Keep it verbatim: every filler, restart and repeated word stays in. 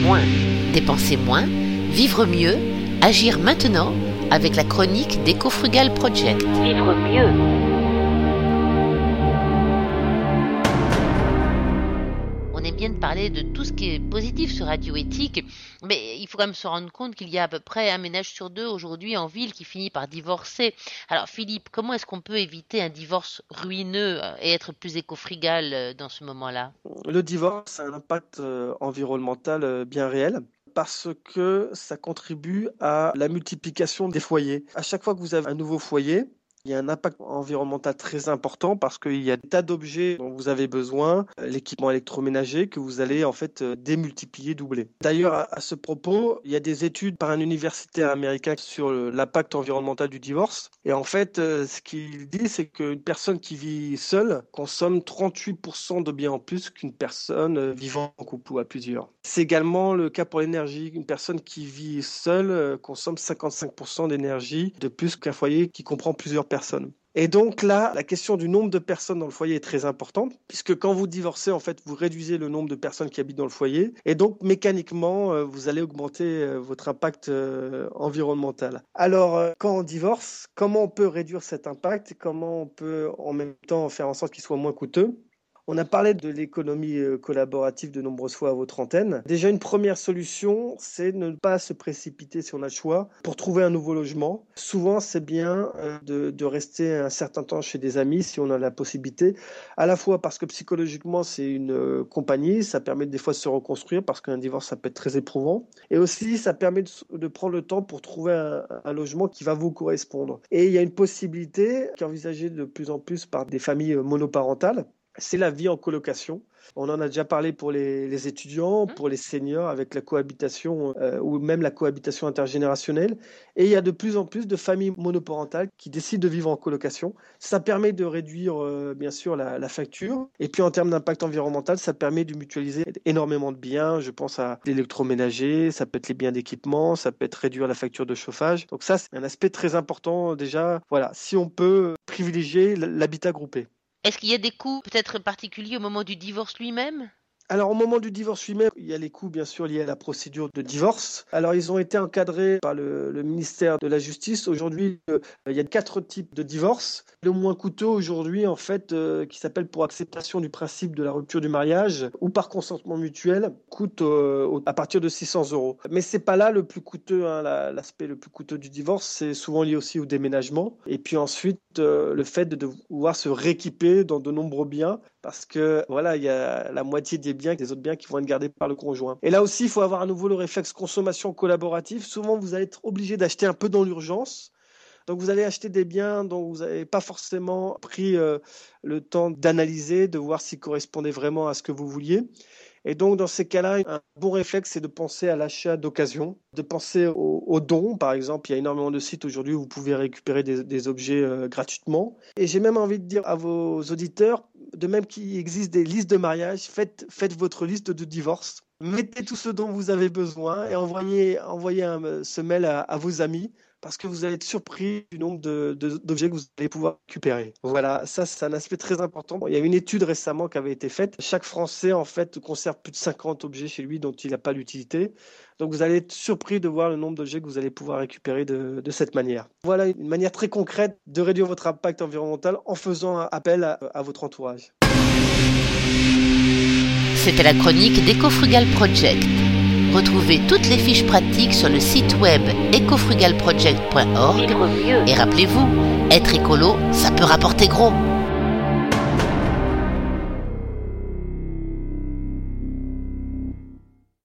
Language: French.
moins. Dépenser moins, vivre mieux, agir maintenant avec la chronique d'Ecofrugal Project. Vivre mieux. On aime bien de parler de tout ce qui est positif sur Radio Éthique, mais il faut quand même se rendre compte qu'il y a à peu près un ménage sur deux aujourd'hui en ville qui finit par divorcer. Alors Philippe, comment est-ce qu'on peut éviter un divorce ruineux et être plus écofrugal dans ce moment-là ? Le divorce a un impact euh, environnemental euh, bien réel, parce que ça contribue à la multiplication des foyers. À chaque fois que vous avez un nouveau foyer, il y a un impact environnemental très important parce qu'il y a des tas d'objets dont vous avez besoin, l'équipement électroménager que vous allez en fait démultiplier, doubler. D'ailleurs, à, à ce propos, il y a des études par un universitaire américain sur l'impact environnemental du divorce. Et en fait, ce qu'il dit, c'est qu'une personne qui vit seule consomme trente-huit pour cent de biens en plus qu'une personne vivant en couple ou à plusieurs. C'est également le cas pour l'énergie. Une personne qui vit seule consomme cinquante-cinq pour cent d'énergie de plus qu'un foyer qui comprend plusieurs personnes. personnes. Et donc là, la question du nombre de personnes dans le foyer est très importante, puisque quand vous divorcez, en fait, vous réduisez le nombre de personnes qui habitent dans le foyer, et donc mécaniquement, vous allez augmenter votre impact environnemental. Alors, quand on divorce, comment on peut réduire cet impact et comment on peut en même temps faire en sorte qu'il soit moins coûteux ? On a parlé de l'économie collaborative de nombreuses fois à votre antenne. Déjà, une première solution, c'est ne pas se précipiter si on a le choix pour trouver un nouveau logement. Souvent, c'est bien de, de rester un certain temps chez des amis si on a la possibilité, à la fois parce que psychologiquement, c'est une compagnie, ça permet des fois de se reconstruire parce qu'un divorce, ça peut être très éprouvant. Et aussi, ça permet de, de prendre le temps pour trouver un, un logement qui va vous correspondre. Et il y a une possibilité qui est envisagée de plus en plus par des familles monoparentales. C'est la vie en colocation. On en a déjà parlé pour les, les étudiants, pour les seniors, avec la cohabitation euh, ou même la cohabitation intergénérationnelle. Et il y a de plus en plus de familles monoparentales qui décident de vivre en colocation. Ça permet de réduire, euh, bien sûr, la, la facture. Et puis, en termes d'impact environnemental, ça permet de mutualiser énormément de biens. Je pense à l'électroménager, ça peut être les biens d'équipement, ça peut être réduire la facture de chauffage. Donc ça, c'est un aspect très important déjà. Voilà, si on peut privilégier l'habitat groupé. Est-ce qu'il y a des coûts peut-être particuliers au moment du divorce lui-même ? Alors au moment du divorce lui-même, il y a les coûts bien sûr liés à la procédure de divorce. Alors ils ont été encadrés par le, le ministère de la Justice. Aujourd'hui, euh, il y a quatre types de divorce. Le moins coûteux aujourd'hui, en fait, euh, qui s'appelle pour acceptation du principe de la rupture du mariage ou par consentement mutuel, coûte euh, à partir de six cents euros. Mais c'est pas là le plus coûteux, hein, la, l'aspect le plus coûteux du divorce. C'est souvent lié aussi au déménagement. Et puis ensuite, euh, le fait de devoir se rééquiper dans de nombreux biens. Parce que voilà, il y a la moitié des biens, des autres biens qui vont être gardés par le conjoint. Et là aussi, il faut avoir à nouveau le réflexe consommation collaborative. Souvent, vous allez être obligé d'acheter un peu dans l'urgence. Donc, vous allez acheter des biens dont vous n'avez pas forcément pris euh, le temps d'analyser, de voir s'ils correspondaient vraiment à ce que vous vouliez. Et donc, dans ces cas-là, un bon réflexe, c'est de penser à l'achat d'occasion, de penser aux, aux dons. Par exemple, il y a énormément de sites aujourd'hui où vous pouvez récupérer des, des objets euh, gratuitement. Et j'ai même envie de dire à vos auditeurs, de même qu'il existe des listes de mariage, faites, faites votre liste de divorce. Mettez tout ce dont vous avez besoin et envoyez, envoyez un, ce mail à, à vos amis parce que vous allez être surpris du nombre de, de, d'objets que vous allez pouvoir récupérer. Voilà, ça c'est un aspect très important. Bon, il y a une étude récemment qui avait été faite. Chaque Français en fait conserve plus de cinquante objets chez lui dont il n'a pas l'utilité. Donc vous allez être surpris de voir le nombre d'objets que vous allez pouvoir récupérer de, de cette manière. Voilà une manière très concrète de réduire votre impact environnemental en faisant appel à, à votre entourage. C'était la chronique d'Ecofrugal Project. Retrouvez toutes les fiches pratiques sur le site web ecofrugal project point org. Et rappelez-vous, être écolo, ça peut rapporter gros.